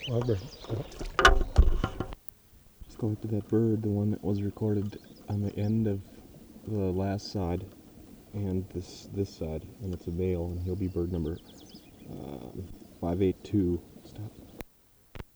Let's go to that bird, the one that was recorded on the end of the last side and this side, and it's a male, and he'll be bird number 582.